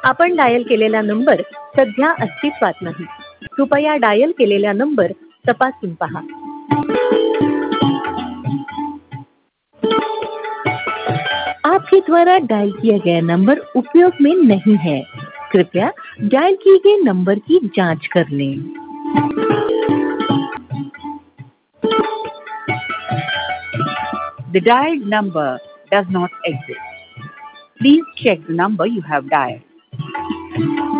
आपण डायल केलेला नंबर सध्या अस्तित्वात नाही. कृपया डायल केलेला नंबर तपासून पहा. आपके द्वारा डायल किया गया नंबर उपयोग में नहीं है. कृपया डायल किए गए नंबर की जांच कर लें. The dialed number does not exist. Please check the number you have dialed.